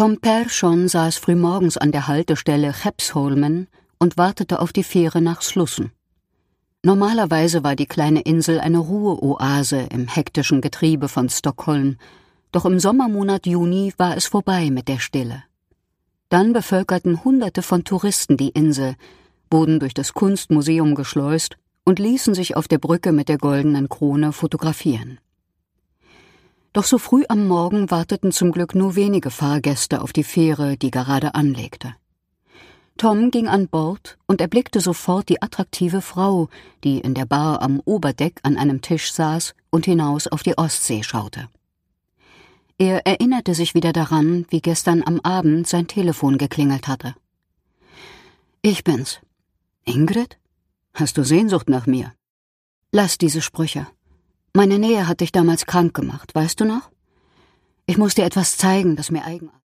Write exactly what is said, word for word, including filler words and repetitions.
Tom Persson saß frühmorgens an der Haltestelle Skeppsholmen und wartete auf die Fähre nach Slussen. Normalerweise war die kleine Insel eine Ruheoase im hektischen Getriebe von Stockholm, doch im Sommermonat Juni war es vorbei mit der Stille. Dann bevölkerten Hunderte von Touristen die Insel, wurden durch das Kunstmuseum geschleust und ließen sich auf der Brücke mit der goldenen Krone fotografieren. Doch so früh am Morgen warteten zum Glück nur wenige Fahrgäste auf die Fähre, die gerade anlegte. Tom ging an Bord und erblickte sofort die attraktive Frau, die in der Bar am Oberdeck an einem Tisch saß und hinaus auf die Ostsee schaute. Er erinnerte sich wieder daran, wie gestern am Abend sein Telefon geklingelt hatte. »Ich bin's. Ingrid? Hast du Sehnsucht nach mir?« »Lass diese Sprüche. Meine Nähe hat dich damals krank gemacht, weißt du noch? Ich muss dir etwas zeigen, das mir eigenartig